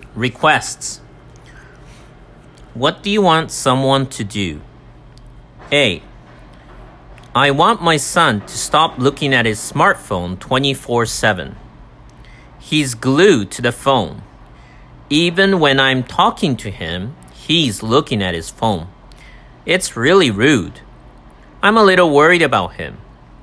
Requests. What do you want someone to do? A. I want my son to stop looking at his smartphone 24/7. He's glued to the phone. Even when I'm talking to him, he's looking at his phone. It's really rude. I'm a little worried about him.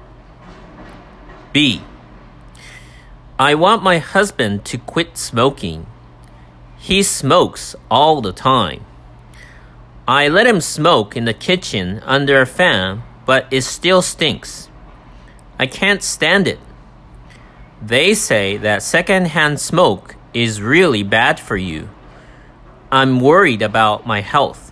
B. I want my husband to quit smoking. He smokes all the time. I let him smoke in the kitchen under a fan, but it still stinks. I can't stand it. They say that secondhand smoke is really bad for you. I'm worried about my health.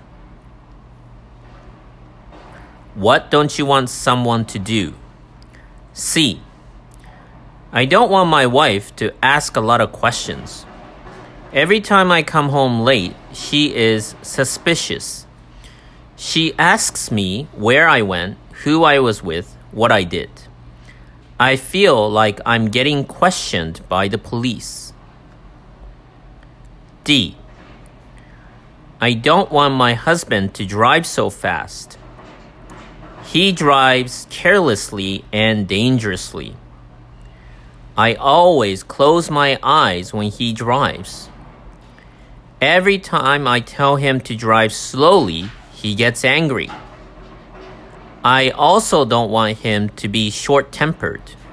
What don't you want someone to do? C. I don't want my wife to ask a lot of questions. Every time I come home late, she is suspicious. She asks me where I went, who I was with, what I did. I feel like I'm getting questioned by the police. D. I don't want my husband to drive so fast. He drives carelessly and dangerously. I always close my eyes when he drives. Every time I tell him to drive slowly, he gets angry. I also don't want him to be short-tempered.